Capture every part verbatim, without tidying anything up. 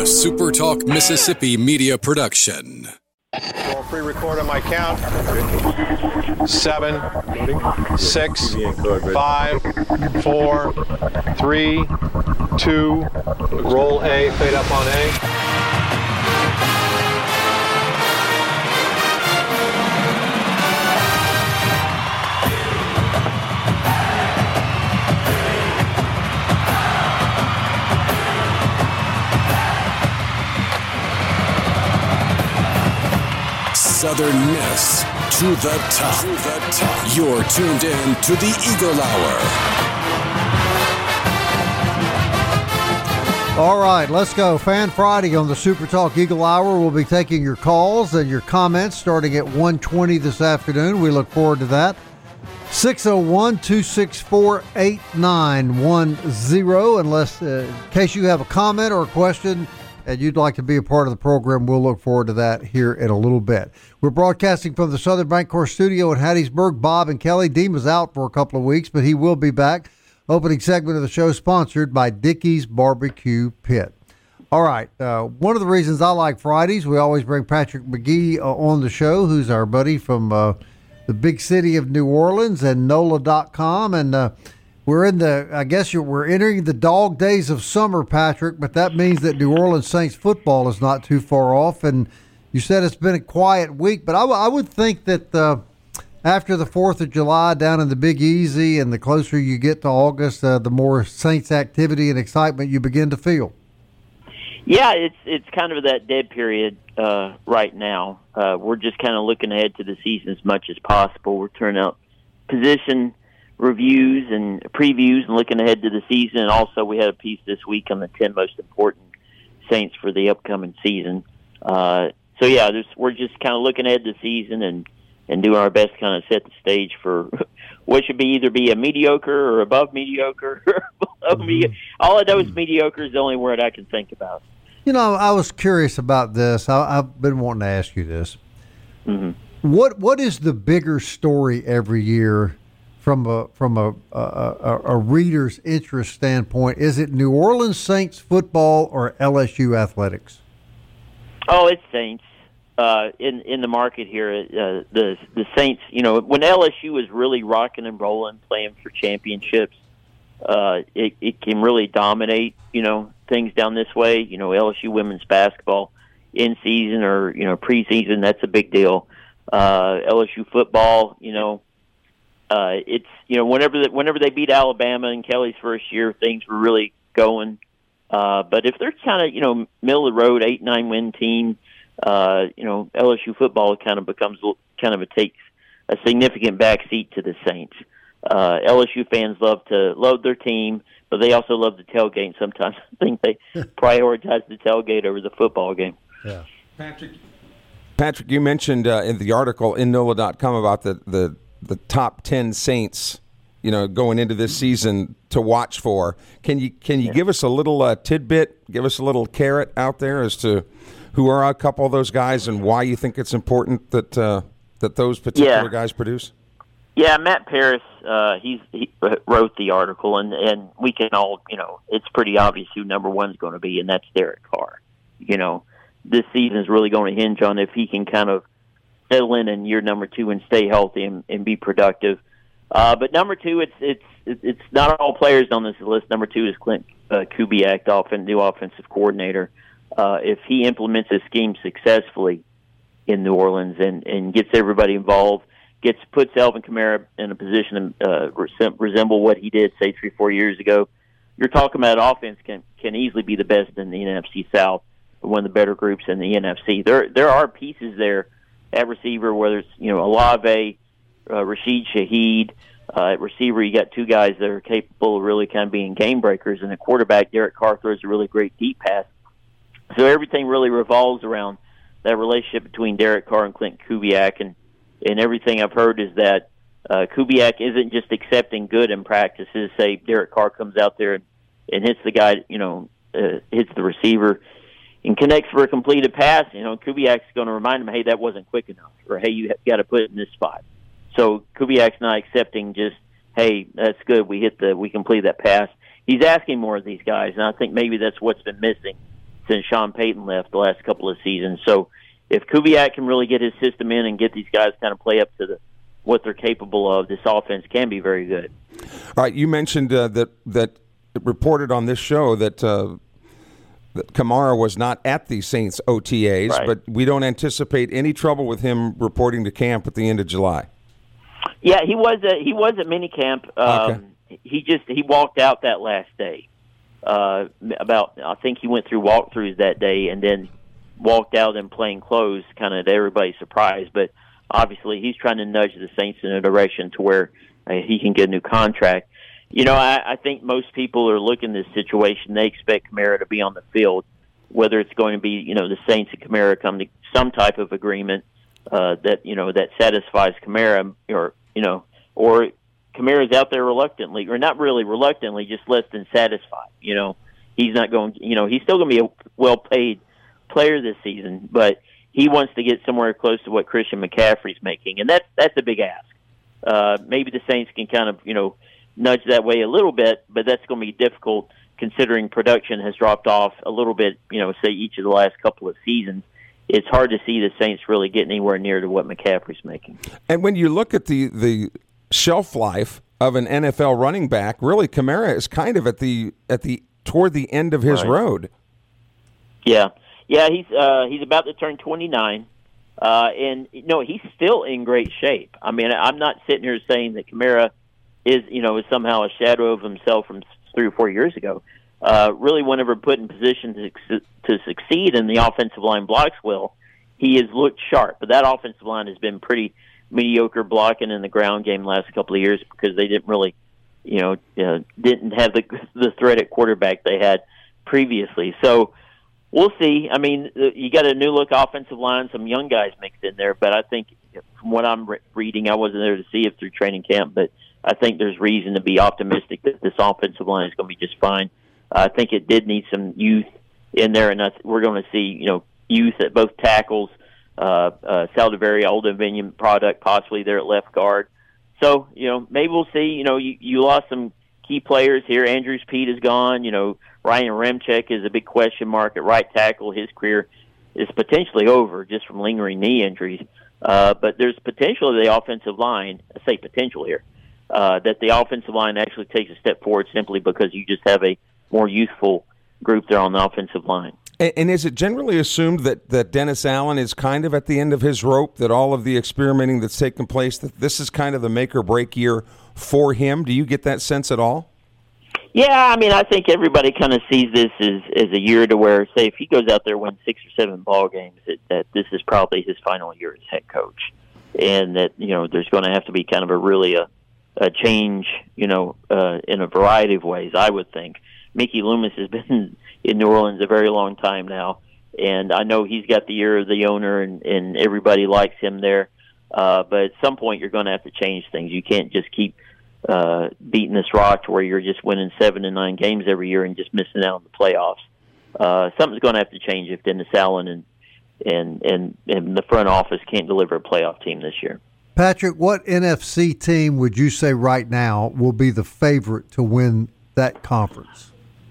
a Super Talk Mississippi media production. We'll pre-record on my count. Seven, six, five, four, three, two. Roll A, fade up on A. Southern Miss to the top. To the top. You're tuned in to the Eagle Hour. All right, let's go. Fan Friday on the Super Talk Eagle Hour. We'll be taking your calls and your comments starting at one twenty this afternoon. We look forward to that. six oh one, two six four, eight nine one oh. Unless, uh, in case you have a comment or a question and you'd like to be a part of the program, we'll look forward to that here in a little bit. We're broadcasting from the Southern Bancorp studio in Hattiesburg. Bob and Kelly. Dean was out for a couple of weeks, but he will be back. Opening segment of the show sponsored by Dickey's Barbecue Pit. All right. Uh, one of the reasons I like Fridays, we always bring Patrick McGee uh, on the show, who's our buddy from uh, the big city of New Orleans and N O L A dot com. And uh, we're in the, I guess you're, we're entering the dog days of summer, Patrick, but that means that New Orleans Saints football is not too far off. And you said it's been a quiet week, but I, w- I would think that uh, after the fourth of July down in the Big Easy and the closer you get to August, uh, the more Saints activity and excitement you begin to feel. Yeah, it's it's kind of that dead period uh, right now. Uh, we're just kind of looking ahead to the season as much as possible. We're turning out position reviews and previews and looking ahead to the season. And also we had a piece this week on the ten most important Saints for the upcoming season. Uh, so, yeah, there's, we're just kind of looking ahead to the season and, and doing our best to kind of set the stage for what should be either be a mediocre or above mediocre. mm-hmm. All I know is mediocre is the only word I can think about. You know, I was curious about this. I, I've been wanting to ask you this. Mm-hmm. What What is the bigger story every year from a from a, a, a, a reader's interest standpoint? Is it New Orleans Saints football or L S U athletics? Oh, it's Saints. Uh, in in the market here, uh, the the Saints. You know, when L S U was really rocking and rolling, playing for championships, uh, it it can really dominate. You know, things down this way. You know, L S U women's basketball in season or you know preseason, that's a big deal. Uh, L S U football. You know, uh, it's you know whenever the, whenever they beat Alabama in Kelly's first year, things were really going. Uh, but if they're kind of you know middle of the road, eight nine win team. Uh, you know, L S U football kind of becomes kind of a takes a significant backseat to the Saints. Uh, L S U fans love to love their team, but they also love the tailgate. And sometimes I think they prioritize the tailgate over the football game. Yeah, Patrick. Patrick, you mentioned uh, in the article in N O L A dot com about the, the the top ten Saints, you know, going into this season to watch for. Can you can you yeah. give us a little uh, tidbit, give us a little carrot out there as to who are a couple of those guys and why you think it's important that uh, that those particular yeah. guys produce? Yeah, Matt Paris, uh, he's, he wrote the article, and, and we can all, you know, it's pretty obvious who number one's going to be, and that's Derek Carr. You know, this season is really going to hinge on if he can kind of settle in in year number two and stay healthy and, and be productive. Uh, but number two, it's it's it's not all players on this list. Number two is Clint uh, Kubiak, the offen- new offensive coordinator. Uh, if he implements his scheme successfully in New Orleans and, and gets everybody involved, gets puts Alvin Kamara in a position to uh, resem- resemble what he did, say, three, four years ago, you're talking about offense can can easily be the best in the N F C South, one of the better groups in the N F C. There there are pieces there at receiver, whether it's you know Olave, uh, Rashid Shaheed. Uh, at receiver, you got two guys that are capable of really kind of being game breakers, and at quarterback, Derek Carr throws a really great deep pass. So everything really revolves around that relationship between Derek Carr and Clint Kubiak, and, and everything I've heard is that uh, Kubiak isn't just accepting good in practices. Say Derek Carr comes out there and, and hits the guy, you know, uh, hits the receiver and connects for a completed pass. You know, Kubiak's going to remind him, hey, that wasn't quick enough, or hey, you got to put it in this spot. So Kubiak's not accepting just, hey, that's good, we hit the, we completed that pass. He's asking more of these guys, and I think maybe that's what's been missing since Sean Payton left the last couple of seasons. So if Kubiak can really get his system in and get these guys kind of play up to the what they're capable of, this offense can be very good. All right, you mentioned uh, that that it reported on this show that uh, that Kamara was not at the Saints O T As, right. but we don't anticipate any trouble with him reporting to camp at the end of July. Yeah, he was at, he was at minicamp. Um, okay. He just he walked out that last day. Uh, about I think he went through walkthroughs that day and then walked out in plain clothes, kind of to everybody's surprise. But obviously, he's trying to nudge the Saints in a direction to where uh, he can get a new contract. You know, I, I think most people are looking at this situation. They expect Kamara to be on the field, whether it's going to be, you know, the Saints and Kamara come to some type of agreement uh, that, you know, that satisfies Kamara, or, you know, or Kamara's out there reluctantly, or not really reluctantly, just less than satisfied. You know, he's not going, you know, he's still going to be a well-paid player this season, but he wants to get somewhere close to what Christian McCaffrey's making, and that's that's a big ask. Uh, maybe the Saints can kind of, you know, nudge that way a little bit, but that's going to be difficult considering production has dropped off a little bit, you know, say each of the last couple of seasons. It's hard to see the Saints really getting anywhere near to what McCaffrey's making. And when you look at the, the shelf life of an N F L running back, really Kamara is kind of at the at the toward the end of his right. road. Yeah. Yeah, he's uh, he's about to turn twenty-nine. Uh, and, no, he's still in great shape. I mean, I'm not sitting here saying that Kamara is, you know, is somehow a shadow of himself from three or four years ago. Uh, really, whenever put in position to to succeed and the offensive line blocks well, he has looked sharp. But that offensive line has been pretty mediocre blocking in the ground game the last couple of years because they didn't really, you know, uh, didn't have the the threat at quarterback they had previously. So we'll see. I mean, you got a new look offensive line, some young guys mixed in there, but I think from what I'm re- reading, I wasn't there to see it through training camp, but I think there's reason to be optimistic that this offensive line is going to be just fine. Uh, I think it did need some youth in there, and that's, we're going to see, you know, youth at both tackles, uh, uh, Saldivari, Old Dominion product, possibly there at left guard. So, you know, maybe we'll see. You know, you, you lost some key players here. Andrews Pete is gone. You know, Ryan Remchek is a big question mark at right tackle. His career is potentially over just from lingering knee injuries. Uh, but there's potential of the offensive line, I say potential here, uh, that the offensive line actually takes a step forward simply because you just have a more youthful group there on the offensive line. And, and is it generally assumed that, that Dennis Allen is kind of at the end of his rope, that all of the experimenting that's taken place, that this is kind of the make or break year for him? Do you get that sense at all? Yeah, I mean, I think everybody kind of sees this as, as a year to where, say, if he goes out there and wins six or seven ball games, that, that this is probably his final year as head coach. And that, you know, there's going to have to be kind of a really a, a change, you know, uh, in a variety of ways, I would think. Mickey Loomis has been in New Orleans a very long time now, and I know he's got the ear of the owner, and, and everybody likes him there. Uh, but at some point, you're going to have to change things. You can't just keep uh, beating this rock to where you're just winning seven and nine games every year and just missing out on the playoffs. Uh, something's going to have to change if Dennis Allen and, and, and, and the front office can't deliver a playoff team this year. Patrick, what N F C team would you say right now will be the favorite to win that conference?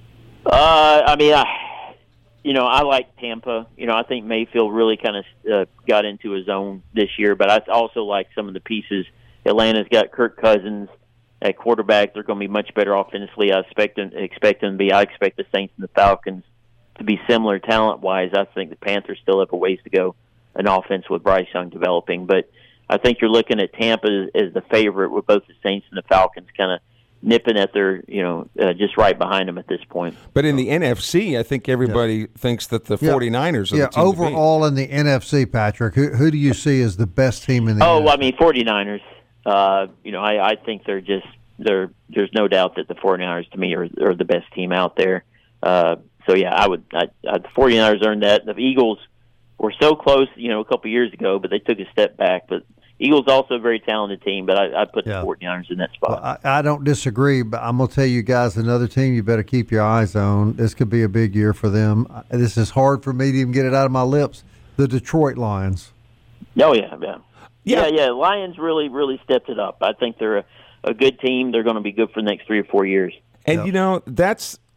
Uh, I mean, I, you know, I like Tampa. You know, I think Mayfield really kind of uh, got into his own this year, but I also like some of the pieces. Atlanta's got Kirk Cousins at quarterback. They're going to be much better offensively. I expect them, expect them to be. I expect the Saints and the Falcons to be similar talent-wise. I think the Panthers still have a ways to go an offense with Bryce Young developing, but I think you're looking at Tampa as, as the favorite with both the Saints and the Falcons kind of nipping at their, you know, uh, just right behind them at this point. But in the N F C, I think everybody yeah. thinks that the 49ers yeah. are the team Yeah, overall in the N F C, Patrick, who, who do you see as the best team in the Oh, N F C? I mean, 49ers. Uh, you know, I, I think they're just, they're, there's no doubt that the 49ers, to me, are, are the best team out there. Uh, so, yeah, I would, I, I, the 49ers earned that. The Eagles were so close, you know, a couple years ago, but they took a step back. But Eagles also a very talented team, but I, I put yeah. the 49ers in that spot. Well, I, I don't disagree, but I'm going to tell you guys another team you better keep your eyes on. This could be a big year for them. This is hard for me to even get it out of my lips. The Detroit Lions. Oh, yeah, yeah. Yeah, yeah, yeah. Lions really, really stepped it up. I think they're a, a good team. They're going to be good for the next three or four years. And, yep. you know, that's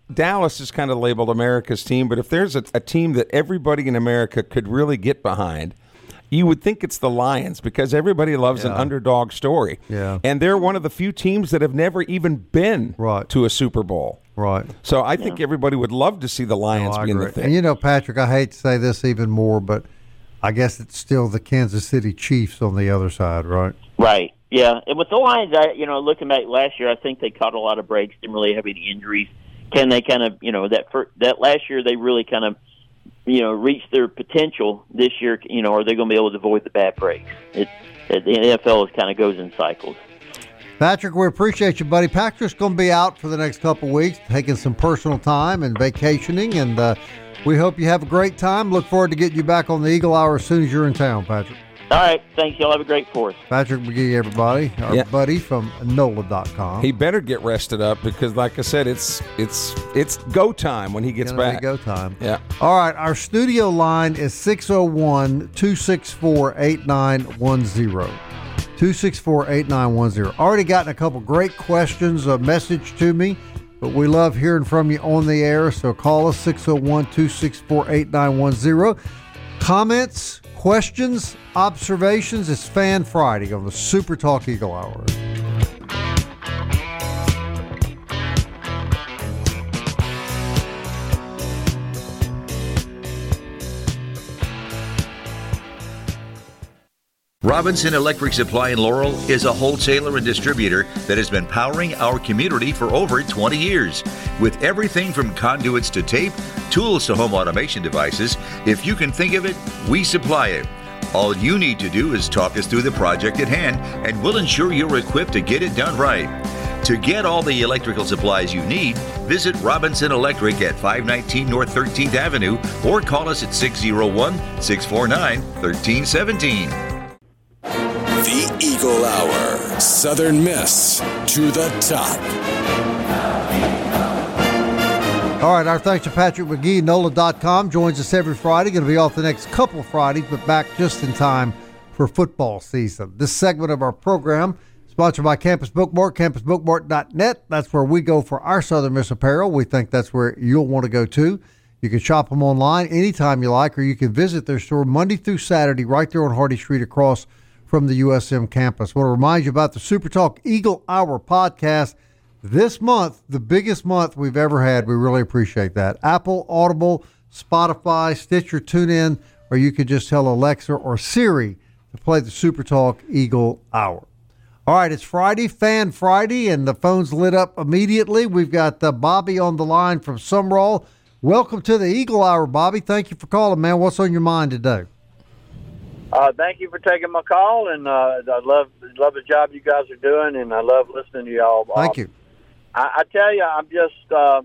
Dallas is kind of labeled America's team, but if there's a, a team that everybody in America could really get behind, you would think it's the Lions, because everybody loves Yeah. an underdog story. Yeah. And they're one of the few teams that have never even been Right. to a Super Bowl. Right. So I think everybody would love to see the Lions No, I be in the agree. thing. And you know, Patrick, I hate to say this even more, but I guess it's still the Kansas City Chiefs on the other side, right? Right. Yeah. And with the Lions, I, you know, looking back last year, I think they caught a lot of breaks, didn't really have any injuries. Can they kind of, you know, that for, that last year they really kind of, you know, reach their potential. This year, you know, are they going to be able to avoid the bad breaks? It, it, the N F L is kind of goes in cycles. Patrick, we appreciate you, buddy. Patrick's going to be out for the next couple weeks, taking some personal time and vacationing, and uh, we hope you have a great time. Look forward to getting you back on the Eagle Hour as soon as you're in town, Patrick. All right. Thanks. Y'all have a great fourth. Patrick McGee, everybody, our Yeah. buddy from N O L A dot com. He better get rested up, because, like I said, it's it's it's go time when he gets Gonna be back. go time. Yeah. All right, our studio line is six oh one, two six four, eight nine one zero. two six four, eight nine one zero. Already gotten a couple great questions, a message to me, but we love hearing from you on the air, so call us six oh one, two six four, eight nine one zero. Comments, questions, observations. It's Fan Friday on the Super Talk Eagle Hour. Robinson Electric Supply in Laurel is a wholesaler and distributor that has been powering our community for over twenty years. With everything from conduits to tape, tools to home automation devices, if you can think of it, we supply it. All you need to do is talk us through the project at hand, and we'll ensure you're equipped to get it done right. To get all the electrical supplies you need, visit Robinson Electric at five nineteen North thirteenth Avenue or call us at six oh one, six four nine, one three one seven. The Eagle Hour. Southern Miss to the top. All right, our thanks to Patrick McGee, N O L A dot com. Joins us every Friday. Going to be off the next couple Fridays, but back just in time for football season. This segment of our program sponsored by Campus Bookmart, campus bookmart dot net. That's where we go for our Southern Miss apparel. We think that's where you'll want to go too. You can shop them online anytime you like, or you can visit their store Monday through Saturday right there on Hardy Street across from the U S M campus. I want to remind you about the Super Talk Eagle Hour podcast. This month, the biggest month we've ever had. We really appreciate that. Apple, Audible, Spotify, Stitcher, TuneIn, or you could just tell Alexa or Siri to play the Super Talk Eagle Hour. All right, it's Friday, Fan Friday, and the phone's lit up immediately. We've got uh, Bobby on the line from Sumrall. Welcome to the Eagle Hour, Bobby. Thank you for calling, man. What's on your mind today? Uh, thank you for taking my call, and uh, I love love the job you guys are doing, and I love listening to y'all. Thank um, you. I, I tell you, I'm just uh,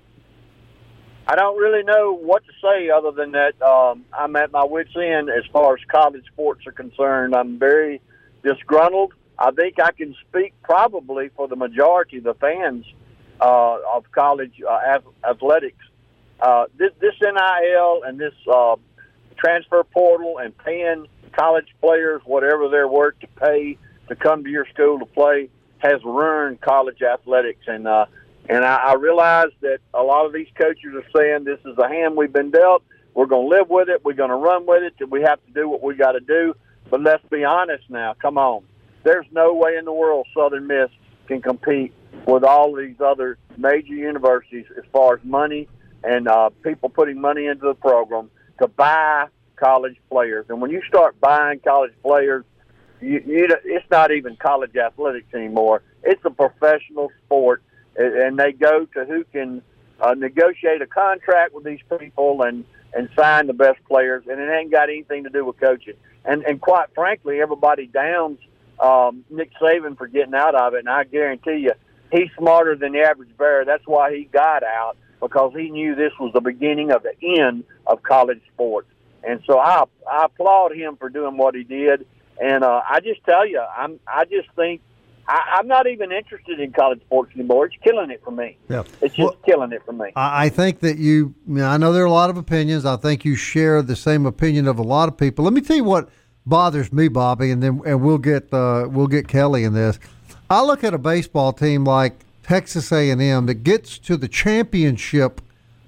I don't really know what to say other than that um, I'm at my wit's end as far as college sports are concerned. I'm very disgruntled. I think I can speak probably for the majority of the fans uh, of college uh, athletics. Uh, this, this N I L and this uh, transfer portal and paying college players whatever they're worth to pay to come to your school to play has ruined college athletics. And uh, and I, I realize that a lot of these coaches are saying this is the hand we've been dealt. We're going to live with it. We're going to run with it. And we have to do what we got to do. But let's be honest now. Come on. There's no way in the world Southern Miss can compete with all these other major universities as far as money and uh, people putting money into the program to buy college players. And when you start buying college players, you, you, it's not even college athletics anymore. It's a professional sport, and they go to who can uh, negotiate a contract with these people and, and sign the best players, and it ain't got anything to do with coaching. And, and quite frankly, everybody downs um, Nick Saban for getting out of it, and I guarantee you he's smarter than the average bear. That's why he got out, because he knew this was the beginning of the end of college sports. And so I I applaud him for doing what he did. And uh, I just tell you, I'm I just think I, I'm not even interested in college sports anymore. It's killing it for me. Yeah. It's just Well, killing it for me. I I think that you, I mean, I know there are a lot of opinions. I think you share the same opinion of a lot of people. Let me tell you what bothers me, Bobby, and then and we'll get uh, we'll get Kelly in this. I look at a baseball team like Texas A and M that gets to the championship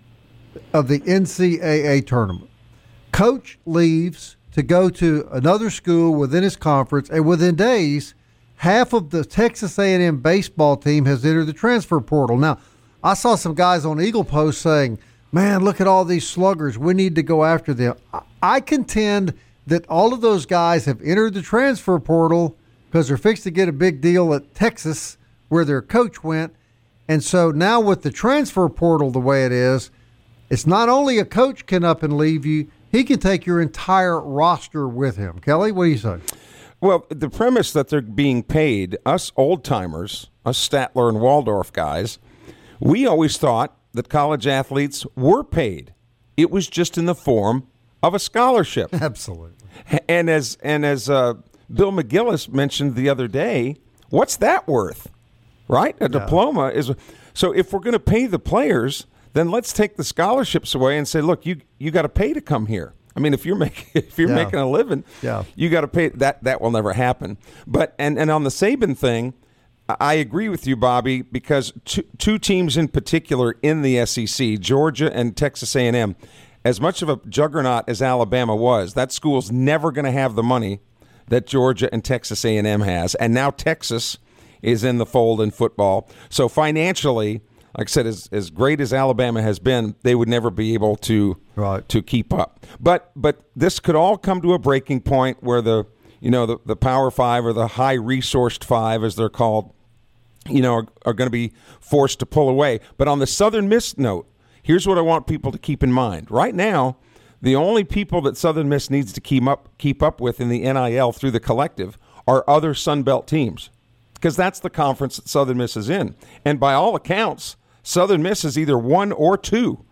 of the N C double A tournament. Coach leaves to go to another school within his conference, and within days, half of the Texas A and M baseball team has entered the transfer portal. Now, I saw some guys on Eagle Post saying, man, look at all these sluggers. We need to go after them. I contend that all of those guys have entered the transfer portal because they're fixed to get a big deal at Texas where their coach went. And so now with the transfer portal the way it is, it's not only a coach can up and leave you, he can take your entire roster with him. Kelly, what do you say? Well, the premise that they're being paid, us old-timers, us Statler and Waldorf guys, we always thought that college athletes were paid. It was just in the form of a scholarship. Absolutely. And as and as uh, Bill McGillis mentioned the other day, what's that worth, right? A yeah. diploma is. So if we're going to pay the players, then let's take the scholarships away and say, look, you you got to pay to come here. I mean, if you're making if you're yeah. making a living, yeah. you got to pay. That that will never happen. But and, and on the Saban thing, I agree with you, Bobby, because two, two teams in particular in the S E C, Georgia and Texas A and M, as much of a juggernaut as Alabama was, that school's never going to have the money that Georgia and Texas A and M has. And now Texas is in the fold in football. So financially, like I said, as, as great as Alabama has been, they would never be able to right. to keep up. But but this could all come to a breaking point where the you know the, the Power Five or the high resourced five, as they're called, you know, are, are going to be forced to pull away. But on the Southern Miss note, here's what I want people to keep in mind. Right now, the only people that Southern Miss needs to keep up keep up with in the N I L through the collective are other Sun Belt teams, because that's the conference that Southern Miss is in. And by all accounts, Southern Miss is either one or two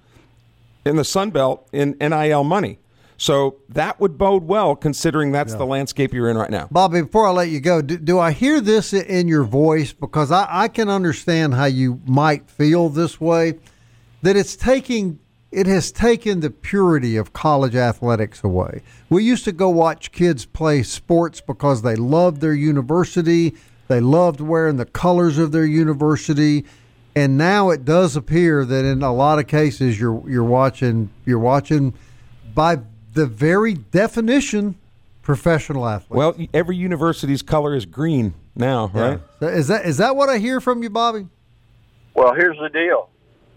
in the Sun Belt in N I L money. So that would bode well, considering that's yeah. the landscape you're in right now. Bobby, before I let you go, do, do I hear this in your voice? Because I, I can understand how you might feel this way, that it's taking it has taken the purity of college athletics away. We used to go watch kids play sports because they loved their university, they loved wearing the colors of their university, and now it does appear that in a lot of cases you're you're watching you're watching by the very definition professional athletes. Well, every university's color is green now, yeah. right? Is that is that what I hear from you, Bobby? Well, here's the deal.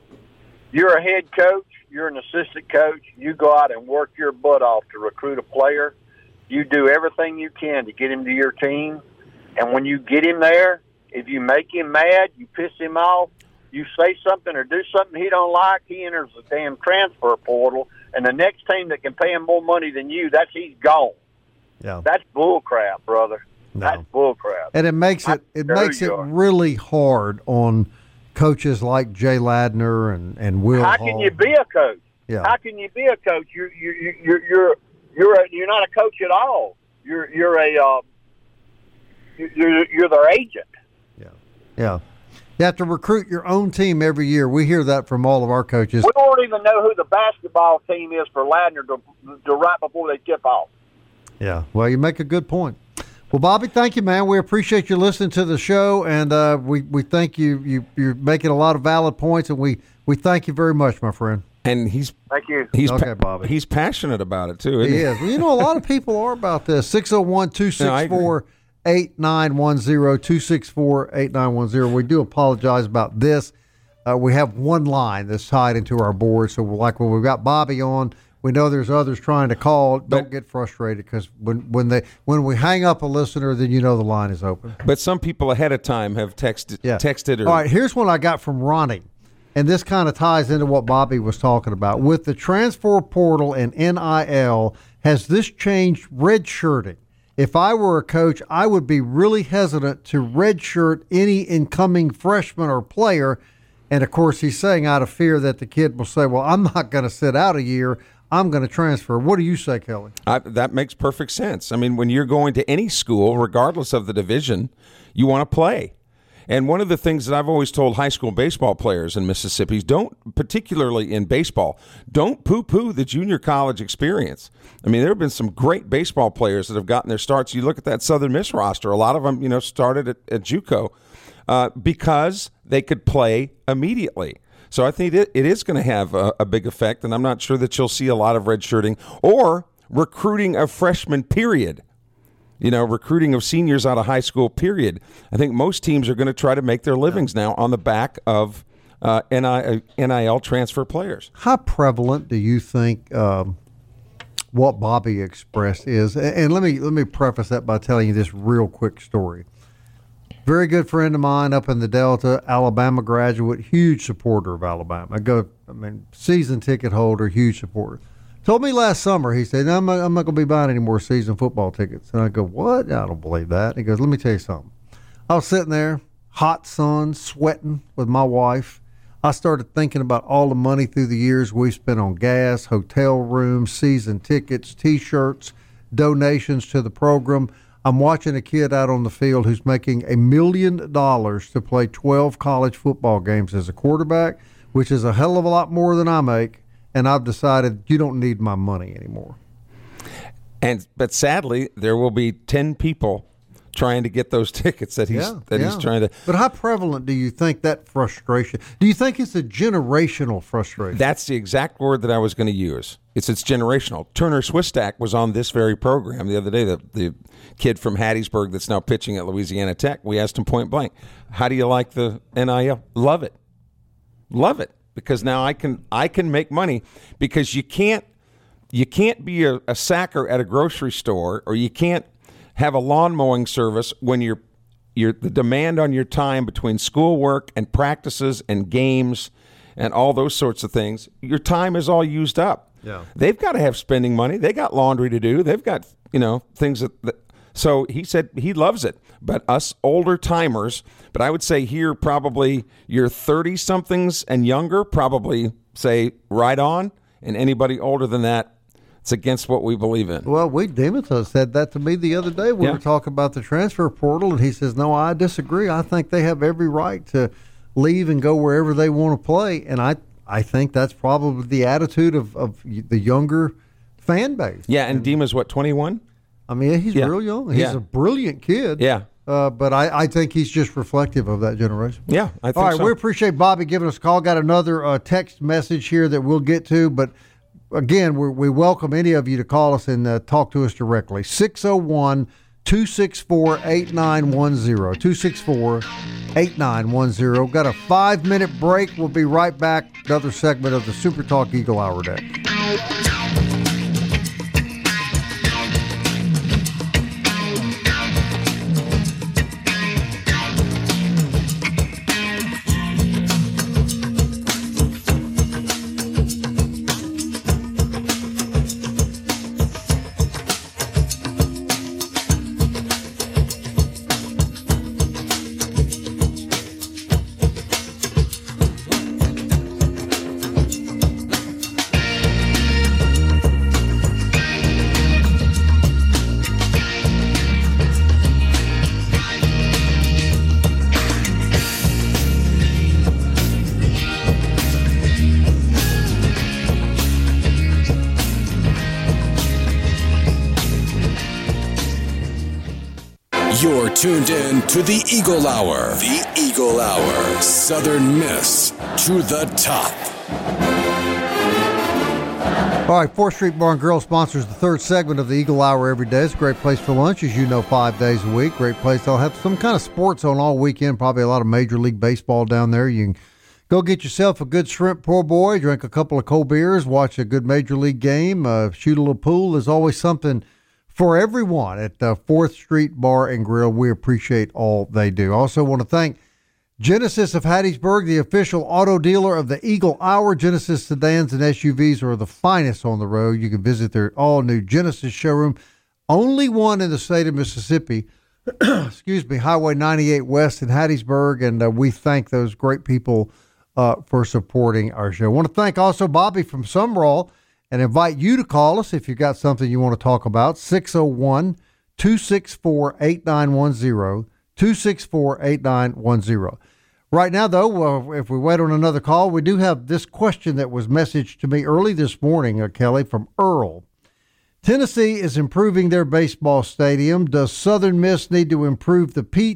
You're a head coach, you're an assistant coach, you go out and work your butt off to recruit a player. You do everything you can to get him to your team. And when you get him there, if you make him mad, you piss him off, you say something or do something he don't like, he enters the damn transfer portal, and the next team that can pay him more money than you, that's he's gone. Yeah. That's bull crap, brother. No. That's bull crap. And it makes it it makes it really hard on coaches like Jay Ladner and, and Will How Hall. can you be a coach? Yeah. How can you be a coach? You're you're you're you're you're, a, you're not a coach at all. You're you're a uh, you're you're their agent. Yeah. Yeah. You have to recruit your own team every year. We hear that from all of our coaches. We don't even know who the basketball team is for Ladner to, to right before they tip off. Yeah, well, you make a good point. Well, Bobby, thank you, man. We appreciate you listening to the show, and uh, we, we thank you, you. You're making a lot of valid points, and we, we thank you very much, my friend. And he's thank you. He's okay, pa- Bobby. He's passionate about it too. Isn't he, he is. Well, you know, a lot of people are about this. six oh one, two six four, eight nine one zero, two six four, eight nine one zero. We do apologize about this. Uh, we have one line that's tied into our board, so like when we've got Bobby on, we know there's others trying to call. Don't but, get frustrated, because when when they when we hang up a listener, then you know the line is open. But some people ahead of time have texted. Yeah. Texted. Or, all right, here's one I got from Ronnie, and this kind of ties into what Bobby was talking about. With the transfer portal and N I L, has this changed redshirting? If I were a coach, I would be really hesitant to redshirt any incoming freshman or player. And, of course, he's saying out of fear that the kid will say, well, I'm not going to sit out a year. I'm going to transfer. What do you say, Kelly? I, that makes perfect sense. I mean, when you're going to any school, regardless of the division, you want to play. And one of the things that I've always told high school baseball players in Mississippi is don't, particularly in baseball, don't poo-poo the junior college experience. I mean, there have been some great baseball players that have gotten their starts. You look at that Southern Miss roster, a lot of them, you know, started at, at JUCO. uh, because they could play immediately. So I think it, it is going to have a, a big effect, and I'm not sure that you'll see a lot of redshirting or recruiting of freshmen, period. You know, recruiting of seniors out of high school, period. I think most teams are going to try to make their livings now on the back of uh, N I L transfer players. How prevalent do you think um, what Bobby expressed is? And let me let me preface that by telling you this real quick story. Very good friend of mine up in the Delta, Alabama graduate, huge supporter of Alabama. I go, I mean, season ticket holder, huge supporter. Told me last summer, he said, I'm not, I'm not going to be buying any more season football tickets. And I go, what? I don't believe that. He goes, let me tell you something. I was sitting there, hot sun, sweating with my wife. I started thinking about all the money through the years we spent on gas, hotel rooms, season tickets, T-shirts, donations to the program. I'm watching a kid out on the field who's making a million dollars to play twelve college football games as a quarterback, which is a hell of a lot more than I make, and I've decided you don't need my money anymore. And but sadly, there will be ten people trying to get those tickets that he's yeah, that yeah. he's trying to. But how prevalent do you think that frustration? Do you think it's a generational frustration? That's the exact word that I was going to use. It's it's generational. Turner Swistack was on this very program the other day. The the kid from Hattiesburg that's now pitching at Louisiana Tech. We asked him point blank, "How do you like the N I L?" Love it, love it, because now I can I can make money because you can't you can't be a, a sacker at a grocery store, or you can't have a lawn mowing service when you're you're the demand on your time between schoolwork and practices and games and all those sorts of things. Your time is all used up. Yeah. They've got to have spending money. They got laundry to do. They've got, you know, things that, that so he said he loves it. But us older timers, but I would say here probably your thirty somethings and younger probably say right on, and anybody older than that, it's against what we believe in. Well, Wade Demeto said that to me the other day. We yeah. were talking about the transfer portal, and he says, no, I disagree. I think they have every right to leave and go wherever they want to play. And I I think that's probably the attitude of, of the younger fan base. Yeah, and, and Dima's what, twenty-one? I mean, he's yeah. real young. He's yeah. a brilliant kid. Yeah. Uh, but I, I think he's just reflective of that generation. Yeah, I think All right, so. we appreciate Bobby giving us a call. Got another uh, text message here that we'll get to, but again, we're, we welcome any of you to call us and uh, talk to us directly. six oh one, two six four, eight nine one zero. two six four, eight nine one zero. Got a five-minute break. We'll be right back. Another segment of the Super Talk Eagle Hour Day. You're tuned in to the Eagle Hour. The Eagle Hour. Southern Miss to the top. All right, fourth Street Bar and Grill sponsors the third segment of the Eagle Hour every day. It's a great place for lunch, as you know, five days a week. Great place. They'll have some kind of sports on all weekend, probably a lot of Major League Baseball down there. You can go get yourself a good shrimp po' boy, drink a couple of cold beers, watch a good Major League game, uh, shoot a little pool. There's always something for everyone at the fourth Street Bar and Grill. We appreciate all they do. Also want to thank Genesis of Hattiesburg, the official auto dealer of the Eagle Hour. Genesis sedans and S U Vs are the finest on the road. You can visit their all-new Genesis showroom, only one in the state of Mississippi. Excuse me, Highway ninety-eight West in Hattiesburg, and uh, we thank those great people uh, for supporting our show. I want to thank also Bobby from Sumrall, and invite you to call us if you've got something you want to talk about. six oh one, two six four, eight nine one zero. two six four, eight nine one zero. Right now, though, uh, if we wait on another call, we do have this question that was messaged to me early this morning, uh, Kelly, from Earl. Tennessee is improving their baseball stadium. Does Southern Miss need to improve the Pete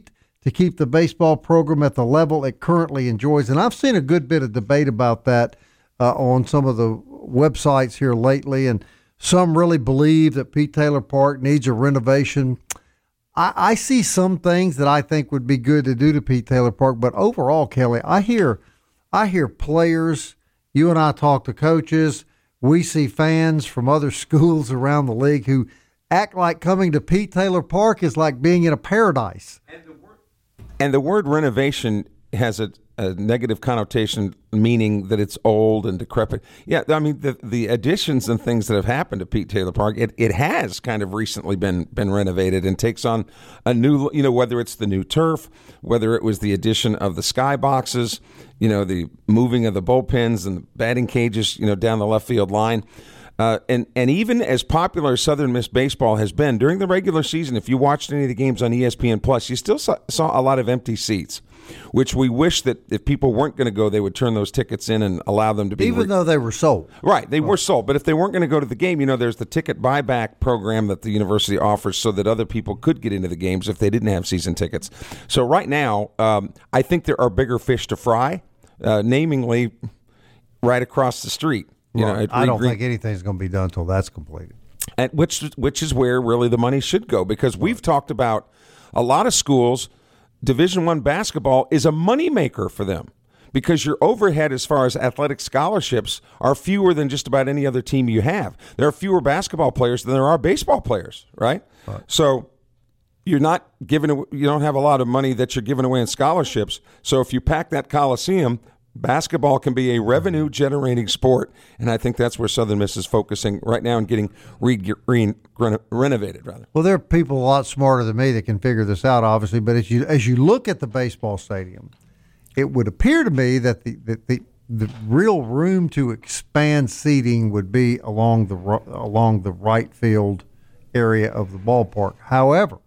to keep the baseball program at the level it currently enjoys? And I've seen a good bit of debate about that uh, on some of the websites here lately, and some really believe that Pete Taylor Park needs a renovation. I, I see some things that I think would be good to do to Pete Taylor Park, but overall, Kelly, I hear, I hear players. You and I talk to coaches. We see fans from other schools around the league who act like coming to Pete Taylor Park is like being in a paradise. And the word, and the word renovation has a, a negative connotation, meaning that it's old and decrepit. Yeah, I mean, the the additions and things that have happened to Pete Taylor Park, it, it has kind of recently been been renovated and takes on a new, you know, whether it's the new turf, whether it was the addition of the sky boxes, you know, the moving of the bullpens and the batting cages, you know, down the left field line. Uh, and, and even as popular as Southern Miss baseball has been, during the regular season, if you watched any of the games on E S P N Plus, you still saw, saw a lot of empty seats, which we wish that if people weren't going to go, they would turn those tickets in and allow them to be. Even re- though they were sold. Right, they were sold. But if they weren't going to go to the game, you know, there's the ticket buyback program that the university offers so that other people could get into the games if they didn't have season tickets. So right now, um, I think there are bigger fish to fry, uh, namely right across the street. You well, know, I don't think anything's going to be done until that's completed. And which which is where really the money should go, because we've talked about a lot of schools. Division One basketball is a moneymaker for them because your overhead as far as athletic scholarships are fewer than just about any other team you have. There are fewer basketball players than there are baseball players, right? right. So you're not giving you don't have a lot of money that you're giving away in scholarships. So if you pack that Coliseum, basketball can be a revenue-generating sport, and I think that's where Southern Miss is focusing right now and getting re- re- re- renovated, rather. Well, there are people a lot smarter than me that can figure this out, obviously, but as you as you look at the baseball stadium, it would appear to me that the the, the, the real room to expand seating would be along the along the right field area of the ballpark. However,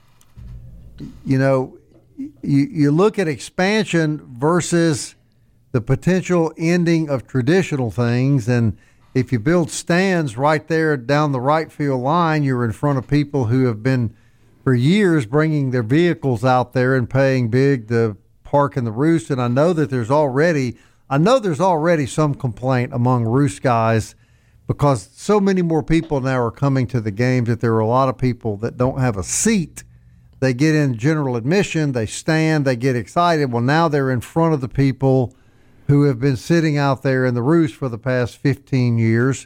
you know, you, you look at expansion versus the potential ending of traditional things, and if you build stands right there down the right field line, you're in front of people who have been for years bringing their vehicles out there and paying big to park in the Roost. And I know that there's already, I know there's already some complaint among Roost guys because so many more people now are coming to the games that there are a lot of people that don't have a seat. They get in general admission, they stand, they get excited. Well, now they're in front of the people who have been sitting out there in the Roost for the past fifteen years.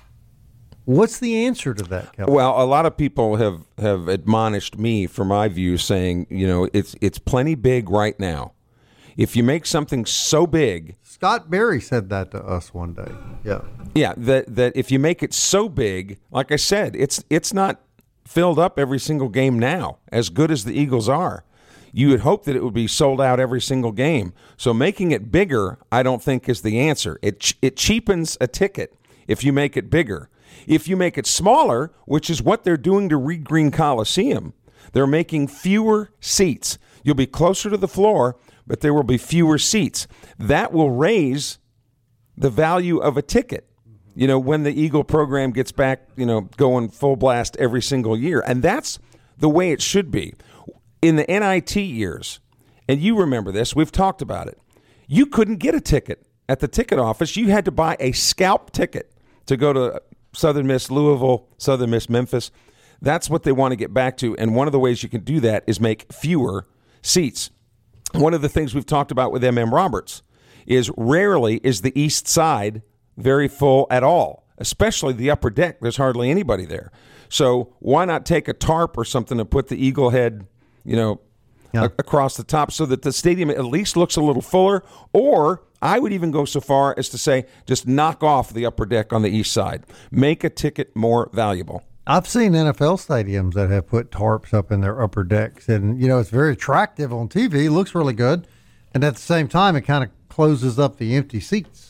What's the answer to that, Kelly? Well, a lot of people have, have admonished me for my view, saying, you know, it's it's plenty big right now. If you make something so big... Scott Berry said that to us one day. Yeah. Yeah, that that if you make it so big, like I said, it's it's not filled up every single game now, as good as the Eagles are. You would hope that it would be sold out every single game. So making it bigger, I don't think is the answer. It it cheapens a ticket if you make it bigger. If you make it smaller, which is what they're doing to Reed Green Coliseum, they're making fewer seats. You'll be closer to the floor, but there will be fewer seats. That will raise the value of a ticket, you know, when the Eagle program gets back, you know, going full blast every single year. And that's the way it should be. In the N I T years, and you remember this, we've talked about it, you couldn't get a ticket at the ticket office. You had to buy a scalp ticket to go to Southern Miss Louisville, Southern Miss Memphis. That's what they want to get back to, and one of the ways you can do that is make fewer seats. One of the things we've talked about with M M Roberts is rarely is the east side very full at all, especially the upper deck. There's hardly anybody there. So why not take a tarp or something and put the Eagle head, you know, yeah. a- across the top so that the stadium at least looks a little fuller? Or I would even go so far as to say just knock off the upper deck on the east side. Make a ticket more valuable. I've seen N F L stadiums that have put tarps up in their upper decks, and, you know, it's very attractive on T V. It looks really good. And at the same time, it kind of closes up the empty seats.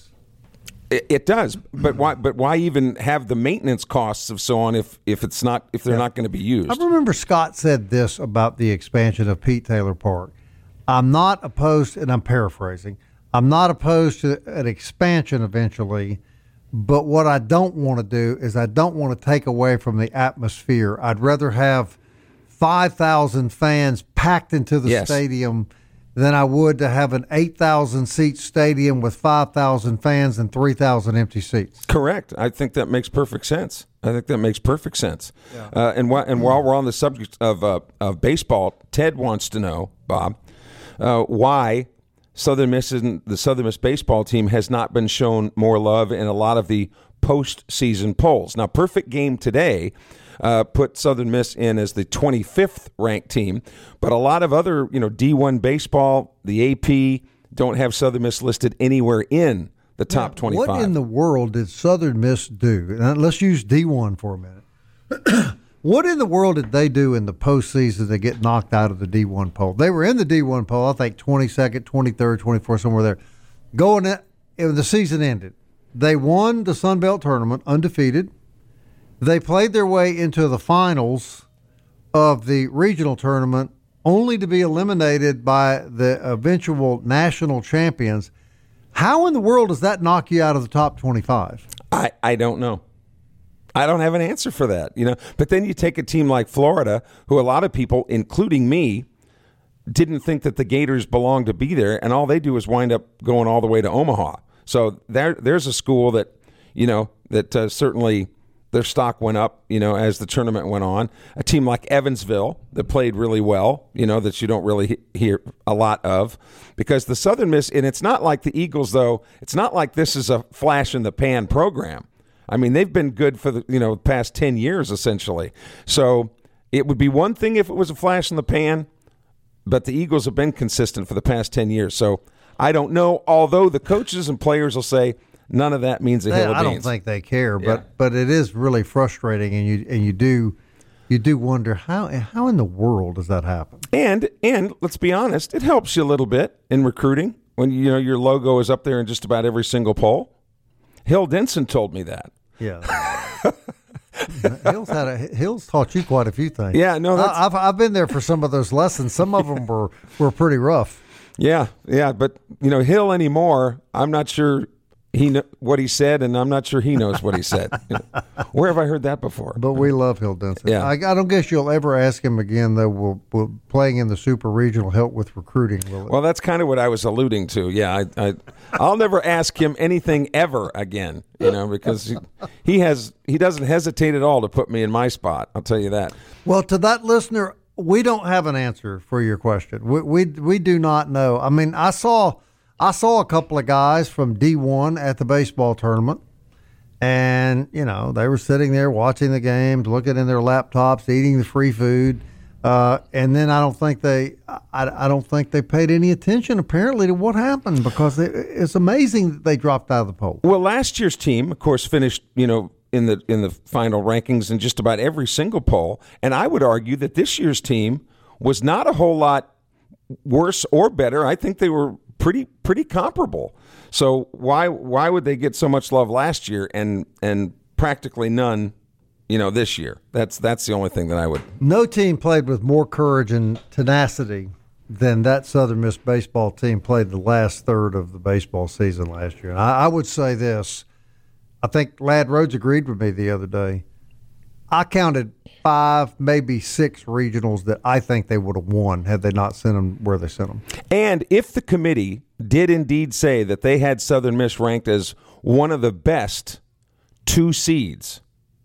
It, it does, but why? But why even have the maintenance costs of so on if, if it's not if they're yeah. not going to be used? I remember Scott said this about the expansion of Pete Taylor Park. I'm not opposed, and I'm paraphrasing. I'm not opposed to an expansion eventually, but what I don't want to do is I don't want to take away from the atmosphere. I'd rather have five thousand fans packed into the Yes. stadium than I would to have an eight thousand seat stadium with five thousand fans and three thousand empty seats. Correct. I think that makes perfect sense. I think that makes perfect sense. Yeah. Uh, and, wh- and while we're on the subject of, uh, of baseball, Ted wants to know, Bob, uh, why Southern Miss and the Southern Miss baseball team has not been shown more love in a lot of the postseason polls. Now, Perfect Game today uh, put Southern Miss in as the twenty-fifth ranked team, but a lot of other, you know, D one baseball, the A P, don't have Southern Miss listed anywhere in the top Now, twenty-five. What in the world did Southern Miss do? Now, let's use D one for a minute. What in the world did they do in the postseason to get knocked out of the D one poll? They were in the D one poll, I think twenty-second, twenty-third, twenty-fourth, somewhere there. Going in, and the season ended. They won the Sun Belt tournament undefeated. They played their way into the finals of the regional tournament, only to be eliminated by the eventual national champions. How in the world does that knock you out of the top twenty-five? I, I don't know. I don't have an answer for that, you know. But then you take a team like Florida, who a lot of people, including me, didn't think that the Gators belonged to be there, and all they do is wind up going all the way to Omaha. So there, there's a school that, you know, that uh, certainly their stock went up, you know, as the tournament went on. A team like Evansville that played really well, you know, that you don't really he- hear a lot of, because the Southern Miss, and it's not like the Eagles, though. It's not like this is a flash in the pan program. I mean, they've been good for the, you know, past ten years, essentially. So it would be one thing if it was a flash in the pan, but the Eagles have been consistent for the past ten years. So I don't know, although the coaches and players will say none of that means a hill of I beans. don't think they care, but Yeah. but it is really frustrating, and you and you do you do wonder how how in the world does that happen? And and let's be honest, it helps you a little bit in recruiting when you know your logo is up there in just about every single poll. Hill Denson told me that. Yeah. Hill's had a, Hill's taught you quite a few things. Yeah, no, that's, I, I've I've been there for some of those lessons. Some of them were, were pretty rough. yeah, yeah. But you know, Hill anymore, I'm not sure he kn- what he said, and I'm not sure he knows what he said. Where have I heard that before? But we love Hill Denson. Yeah. I, I don't guess you'll ever ask him again, though. Will, will playing in the Super Regional help with recruiting? Will it? Well, that's kind of what I was alluding to. Yeah, I, I, I'll never ask him anything ever again, you know, because he, he has he doesn't hesitate at all to put me in my spot. I'll tell you that. Well, to that listener, we don't have an answer for your question. We we we do not know. I mean, I saw I saw a couple of guys from D one at the baseball tournament, and you know they were sitting there watching the games, looking in their laptops, eating the free food, uh, and then I don't think they I, I don't think they paid any attention apparently to what happened, because it, it's amazing that they dropped out of the poll. Well, last year's team, of course, finished you know in the in the final rankings in just about every single poll, and I would argue that this year's team was not a whole lot worse or better. I think they were pretty pretty comparable. So why why would they get so much love last year and and practically none, you know, this year? That's that's the only thing that I would. No team played with more courage and tenacity than that Southern Miss baseball team played the last third of the baseball season last year. And I, I would say this. I think Ladd Rhodes agreed with me the other day. I counted five, maybe six regionals that I think they would have won had they not sent them where they sent them. And if the committee did indeed say that they had Southern Miss ranked as one of the best two seeds,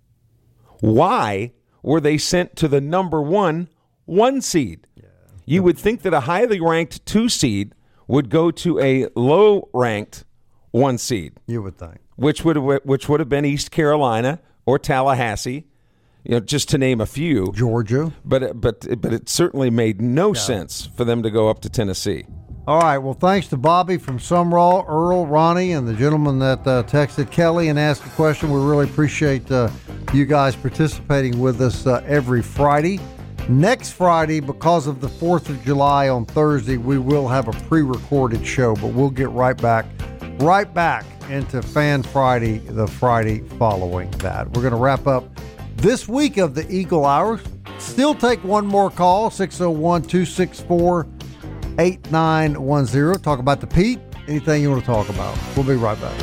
why were they sent to the number one one seed? Yeah. You would think that a highly ranked two seed would go to a low ranked one seed. You would think. Which would have, which would have been East Carolina or Tallahassee. You know, just to name a few, Georgia, but but but it certainly made no yeah. sense for them to go up to Tennessee. All right. Well, thanks to Bobby from Sumrall, Earl, Ronnie, and the gentleman that uh, texted Kelly and asked a question. We really appreciate uh, you guys participating with us uh, every Friday. Next Friday, because of the fourth of July on Thursday, we will have a pre-recorded show, but we'll get right back, right back into Fan Friday the Friday following that. We're going to wrap up this week of the Eagle Hour. Still take one more call, six oh one, two six four, eight nine one zero. Talk about the Pete, anything you want to talk about. We'll be right back.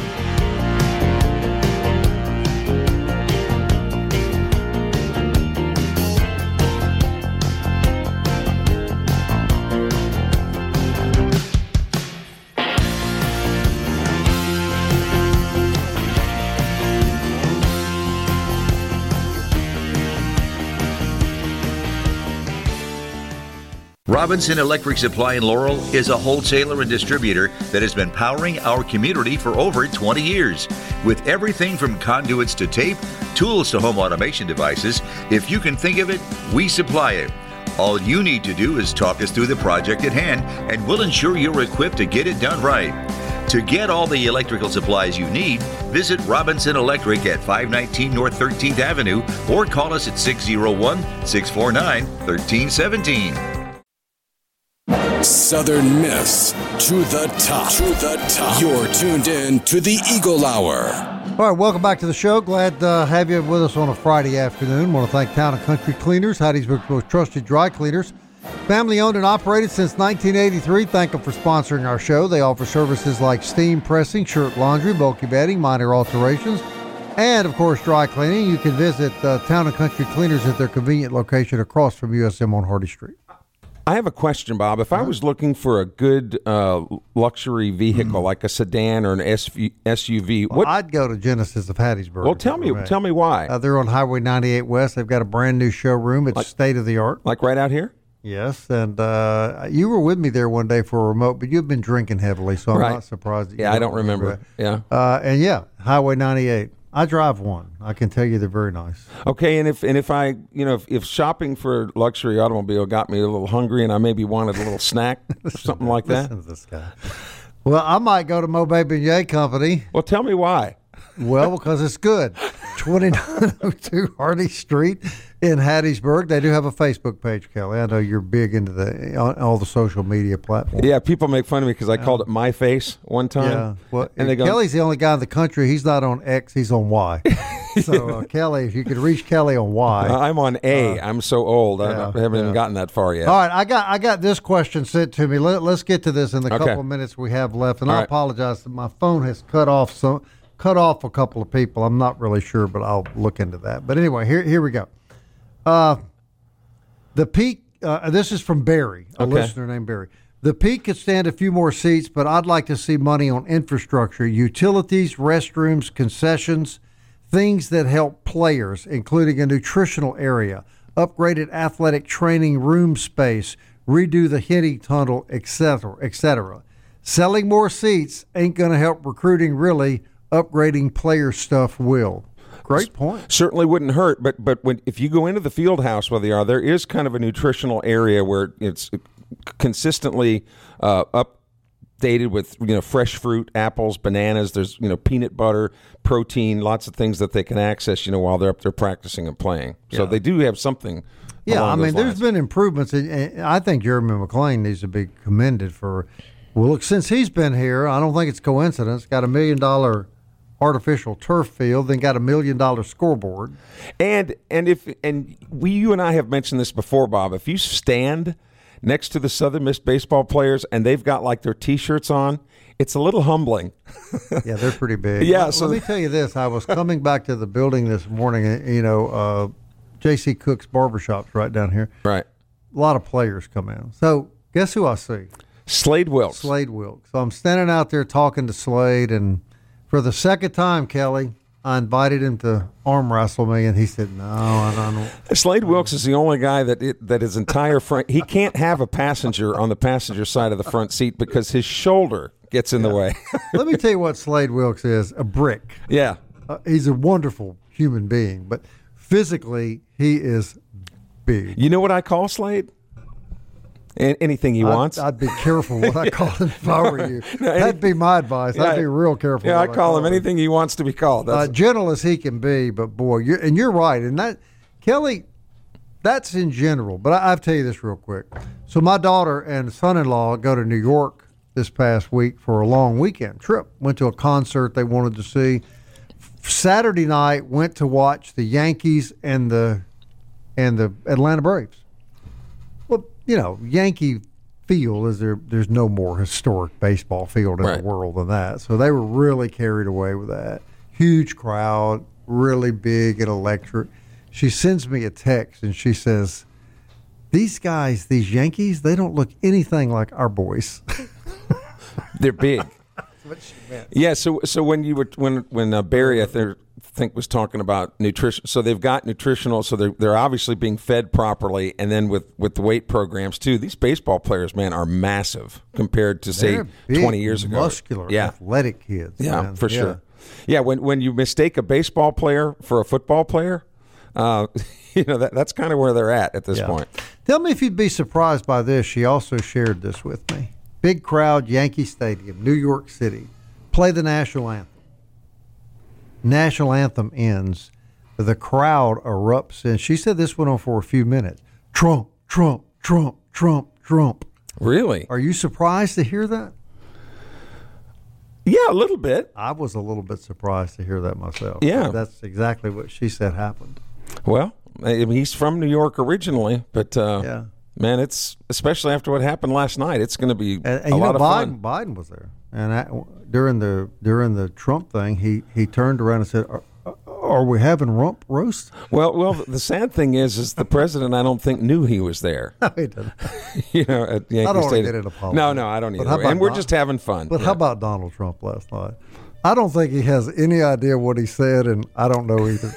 Robinson Electric Supply in Laurel is a wholesaler and distributor that has been powering our community for over twenty years. With everything from conduits to tape, tools to home automation devices, if you can think of it, we supply it. All you need to do is talk us through the project at hand, and we'll ensure you're equipped to get it done right. To get all the electrical supplies you need, visit Robinson Electric at five nineteen North thirteenth Avenue or call us at six oh one, six four nine, one three one seven. Southern Miss to the top. To the top. You're tuned in to the Eagle Hour. All right, welcome back to the show. Glad to uh, have you with us on a Friday afternoon. Want to thank Town and Country Cleaners, Hattiesburg's most trusted dry cleaners. Family owned and operated since nineteen eighty-three. Thank them for sponsoring our show. They offer services like steam pressing, shirt laundry, bulky bedding, minor alterations, and, of course, dry cleaning. You can visit uh, Town and Country Cleaners at their convenient location across from U S M on Hardy Street. I have a question, Bob. If I was looking for a good uh, luxury vehicle, mm. like a sedan or an S U V, well, what? I'd go to Genesis of Hattiesburg. Well, tell me, tell me why. Uh, they're on Highway ninety-eight West. They've got a brand new showroom. It's like, state of the art. Like right out here? Yes, and uh, you were with me there one day for a remote, but you've been drinking heavily, so I'm right. not surprised. That you yeah, don't I don't remember. remember yeah, uh, and yeah, Highway ninety-eight. I drive one. I can tell you they're very nice. Okay, and if and if I, you know, if, if shopping for a luxury automobile got me a little hungry and I maybe wanted a little snack or something like that. Listen to this guy. Well, I might go to Mobay Beignet Company. Well, tell me why. Well, because it's good. twenty-nine oh two Hardy Street in Hattiesburg. They do have a Facebook page, Kelly. I know you're big into the on all the social media platforms. Yeah, people make fun of me because I called it My Face one time. Yeah, well, and they go, Kelly's the only guy in the country. He's not on X. He's on Y. So, uh, Kelly, if you could reach Kelly on Y. Uh, I'm on A. Uh, I'm so old. Yeah, I haven't yeah. even gotten that far yet. All right, I got I got this question sent to me. Let, let's get to this in the okay. couple of minutes we have left. And all I right. apologize that my phone has cut off some. Cut off a couple of people. I'm not really sure, but I'll look into that. But anyway, here here we go. Uh, the Peak, uh, this is from Barry, a okay. listener named Barry. The Peak could stand a few more seats, but I'd like to see money on infrastructure, utilities, restrooms, concessions, things that help players, including a nutritional area, upgraded athletic training room space, redo the hitting tunnel, et cetera, et cetera. Selling more seats ain't going to help recruiting really. Upgrading player stuff will. Great point. Certainly wouldn't hurt, but but when if you go into the field house where they are, there is kind of a nutritional area where it's consistently uh, updated with you know fresh fruit, apples, bananas. There's you know peanut butter, protein, lots of things that they can access. You know while they're up there practicing and playing. Yeah. So they do have something. Yeah, I mean, those there's been improvements. And I think Jeremy McClain needs to be commended for. Well, look, since he's been here, I don't think it's coincidence. Got a million dollar. Artificial turf field, then got a million dollar scoreboard. And and if and we you and I have mentioned this before, Bob. If you stand next to the Southern Miss baseball players and they've got like their T-shirts on, it's a little humbling. Yeah, they're pretty big. Yeah. Let, so let me tell you this: I was coming back to the building this morning. And, you know, uh, J C Cook's barbershop's right down here. Right. A lot of players come in. So guess who I see? Slade Wilkes. Slade Wilkes. So I'm standing out there talking to Slade and. For the second time, Kelly, I invited him to arm wrestle me, and he said, no, I don't know. Slade Wilkes is the only guy that it, that his entire front – he can't have a passenger on the passenger side of the front seat because his shoulder gets in yeah. the way. Let me tell you what Slade Wilkes is, a brick. Yeah. Uh, he's a wonderful human being, but physically he is big. You know what I call Slade? Anything he I'd, wants. I'd be careful what I call him if I were you. no, any, That'd be my advice. Yeah, I'd be real careful. Yeah, I call, call him, him anything he wants to be called. Uh, gentle as he can be, but boy, you're, and you're right. And that, Kelly, that's in general. But I, I'll tell you this real quick. So my daughter and son-in-law go to New York this past week for a long weekend trip. Went to a concert they wanted to see. Saturday night, went to watch the Yankees and the and the Atlanta Braves. Well, you know, Yankee Field is there. There's no more historic baseball field in right. the world than that. So they were really carried away with that. Huge crowd, really big and electric. She sends me a text and she says, "These guys, these Yankees, they don't look anything like our boys." They're big. That's what she meant. Yeah. So so when you were when when uh, Barry I th- think was talking about nutrition, so they've got nutritional, so they're they're obviously being fed properly, and then with, with the weight programs too. These baseball players, man, are massive compared to say They're big, twenty years ago. muscular, yeah. athletic kids. Yeah, man. for Yeah. sure. Yeah, when when you mistake a baseball player for a football player, uh, you know that that's kind of where they're at at this Yeah. point. Tell me if you'd be surprised by this. She also shared this with me. Big crowd, Yankee Stadium, New York City. Play the national anthem. National anthem ends. The crowd erupts, and she said this went on for a few minutes. Trump, Trump, Trump, Trump, Trump. Really? Are you surprised to hear that? Yeah, a little bit. I was a little bit surprised to hear that myself. Yeah. That's exactly what she said happened. Well, I mean, he's from New York originally, but uh, Yeah. man, it's especially after what happened last night. It's going to be And, and a you lot know, of Biden, fun. Biden was there, and I, during the during the Trump thing, he, he turned around and said, "Are, are we having rump roast?" Well, well, the sad thing is, is the president I don't think knew he was there. No, he didn't. you know, at Yankee I don't want to Stadium. get into politics. No, no, I don't But either. how about And we're Don- just having fun. But Yeah. how about Donald Trump last night? I don't think he has any idea what he said, and I don't know either.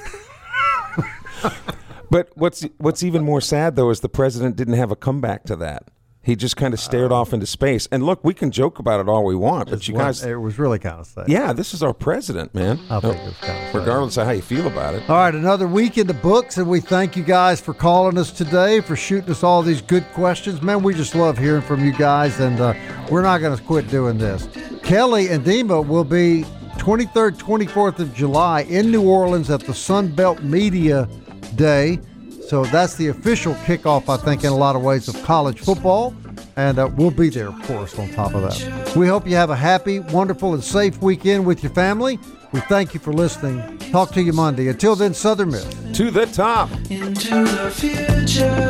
But what's what's even more sad though is the president didn't have a comeback to that. He just kind of stared Uh, off into space. And look, we can joke about it all we want, but It's you one- guys, it was really kind of sad. yeah, this is our president, man. I think it was kind of sad. Regardless of how you feel about it. All right, another week in the books, and we thank you guys for calling us today, for shooting us all these good questions. Man, we just love hearing from you guys, and uh, we're not going to quit doing this. Kelly and Dima will be twenty-third, twenty-fourth of July in New Orleans at the Sunbelt Media Day. So that's the official kickoff, I think, in a lot of ways of college football. And uh, we'll be there, of course, on top of that. We hope you have a happy, wonderful, and safe weekend with your family. We thank you for listening. Talk to you Monday. Until then, Southern Miss. To the top. Into the future.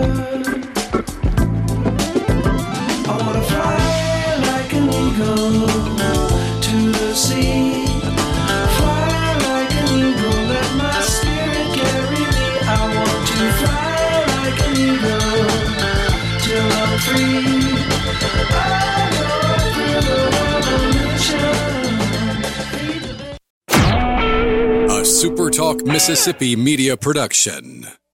I wanna fly like an eagle to the sea. Fly like an eagle, let my spirit carry me. I want to fly like an eagle till I'm free. I go through the revolution. A SuperTalk Mississippi media production.